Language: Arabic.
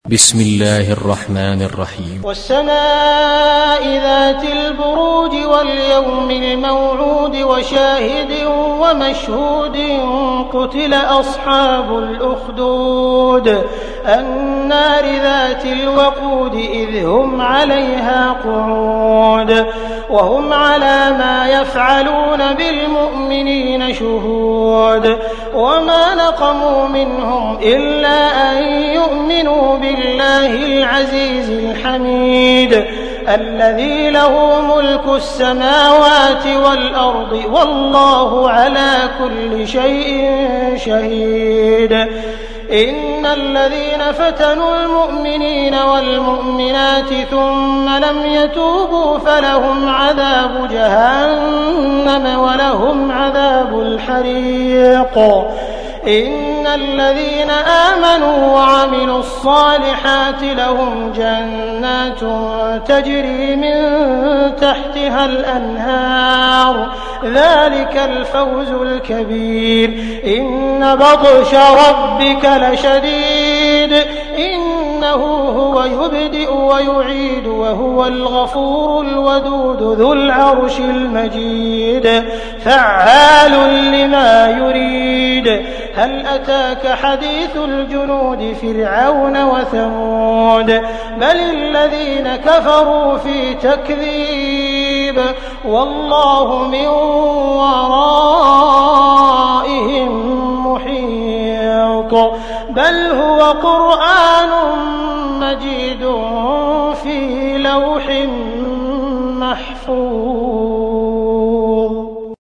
بسم الله الرحمن الرحيم. والسماء ذات البروج واليوم الموعود وشاهد ومشهود قتل أصحاب الأخدود النار ذات الوقود إذ هم عليها قعود وهم على ما يفعلون بالمؤمنين شهود وما نقموا منهم إلا أن يؤمنوا بالله العزيز الحميد الذي له ملك السماوات والأرض والله على كل شيء شهيد. إن الذين فتنوا المؤمنين والمؤمنات ثم لم يتوبوا فلهم عذاب جهنم ولهم عذاب الحريق. إن الذين آمنوا وعملوا الصالحات لهم جنات تجري من تحتها الأنهار ذلك الفوز الكبير. إن بطش ربك لشديد إنه هو يبدئ ويعيد وهو الغفور الودود ذو العرش المجيد فعال لما يريد. هل أتاك حديث الجنود فرعون وثمود بل الذين كفروا في تكذيب والله من ورائهم محيط. بل هو قرآن مجيد في لوح